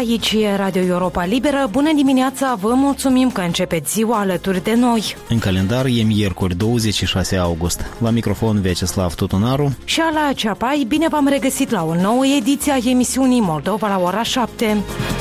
Aici e Radio Europa Liberă. Bună dimineața, vă mulțumim că începeți ziua alături de noi. În calendar e miercuri 26 august. La microfon Vyacheslav Tutunaru și Ala Ceapai, bine v-am regăsit la o nouă ediție a emisiunii Moldova la ora 7.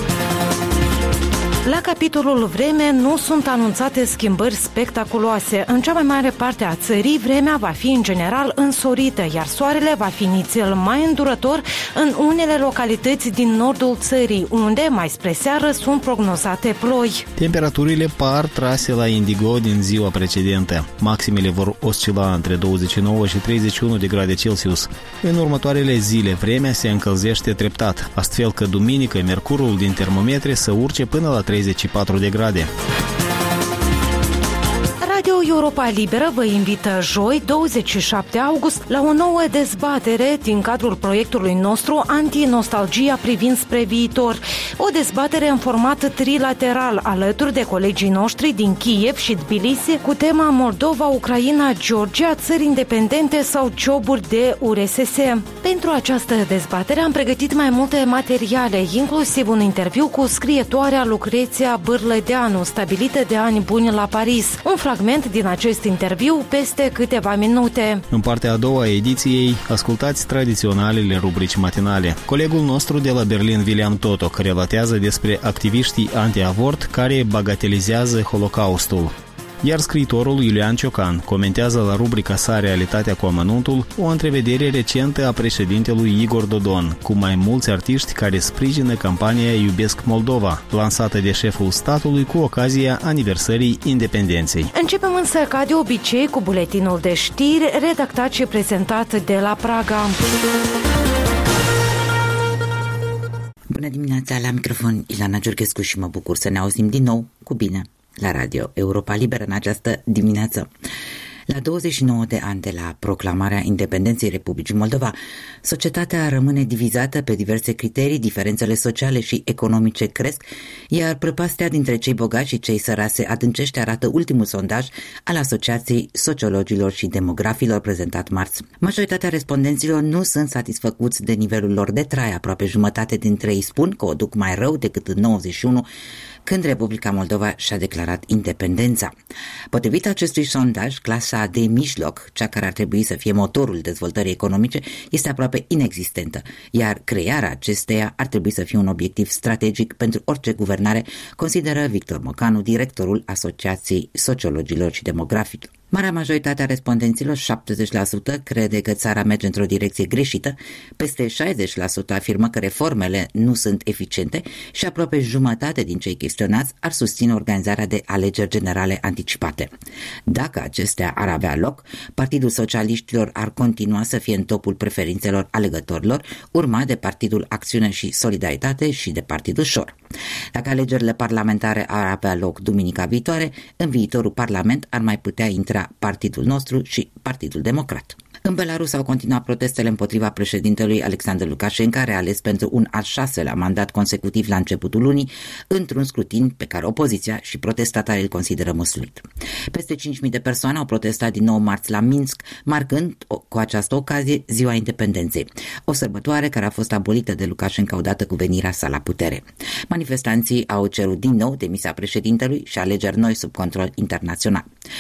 La capitolul vreme nu sunt anunțate schimbări spectaculoase. În cea mai mare parte a țării, vremea va fi în general însorită, iar soarele va fi nițel mai îndurător în unele localități din nordul țării, unde, mai spre seară, sunt prognozate ploi. Temperaturile par trase la indigo din ziua precedentă. Maximele vor oscila între 29 și 31 de grade Celsius. În următoarele zile, vremea se încălzește treptat, astfel că duminică mercurul din termometre să urce până la 34 de grade. Radio Europa Liberă vă invită joi, 27 august, la o nouă dezbatere din cadrul proiectului nostru Anti-nostalgia privind spre viitor. O dezbatere în format trilateral alături de colegii noștri din Kiev și Tbilisi cu tema Moldova, Ucraina, Georgia, țări independente sau joburi de URSS. Pentru această dezbatere am pregătit mai multe materiale, inclusiv un interviu cu scrietoarea Lucreția Bârlădeanu, stabilită de ani buni la Paris. Un fragment din acest interviu peste câteva minute. În partea a doua a ediției, ascultați tradiționalele rubrici matinale. Colegul nostru de la Berlin, William Totok, relatează despre activiștii anti-avort care bagatelizează Holocaustul. Iar scriitorul Iulian Ciocan comentează la rubrica sa Realitatea cu amănuntul o întrevedere recentă a președintelui Igor Dodon cu mai mulți artiști care sprijină campania Iubesc Moldova, lansată de șeful statului cu ocazia aniversării independenței. Începem însă ca de obicei cu buletinul de știri redactat și prezentat de la Praga. Bună dimineața, la microfon Ilana Giurghescu și mă bucur să ne auzim din nou cu bine la Radio Europa Liberă în această dimineață. La 29 de ani de la proclamarea independenței Republicii Moldova, societatea rămâne divizată pe diverse criterii, diferențele sociale și economice cresc, iar prăpastia dintre cei bogați și cei săraci se adâncește, arată ultimul sondaj al Asociației Sociologilor și Demografilor prezentat marți. Majoritatea respondenților nu sunt satisfăcuți de nivelul lor de trai, aproape jumătate dintre ei spun că o duc mai rău decât în 91, când Republica Moldova și-a declarat independența. Potrivit acestui sondaj, clasa de mijloc, cea care ar trebui să fie motorul dezvoltării economice, este aproape inexistentă, iar crearea acesteia ar trebui să fie un obiectiv strategic pentru orice guvernare, consideră Victor Mocanu, directorul Asociației Sociologilor și Demografici. Marea majoritate a respondenților, 70%, crede că țara merge într-o direcție greșită, peste 60% afirmă că reformele nu sunt eficiente și aproape jumătate din cei chestionați ar susține organizarea de alegeri generale anticipate. Dacă acestea ar avea loc, Partidul Socialiștilor ar continua să fie în topul preferințelor alegătorilor, urmat de Partidul Acțiune și Solidaritate și de Partidul Șor. Dacă alegerile parlamentare ar avea loc duminica viitoare, în viitorul parlament ar mai putea intra Partidul nostru și Partidul Democrat. În Belarus au continuat protestele împotriva președintelui Alexander Lukashenko, reales pentru un al 6-lea mandat consecutiv la începutul lunii, într-un scrutin pe care opoziția și protestatarii îl consideră măsluit. Peste 5.000 de persoane au protestat din nou marți la Minsk, marcând cu această ocazie Ziua Independenței, o sărbătoare care a fost abolită de Lukashenko odată cu venirea sa la putere. Manifestanții au cerut din nou demisia președintelui și alegeri noi sub control internațional.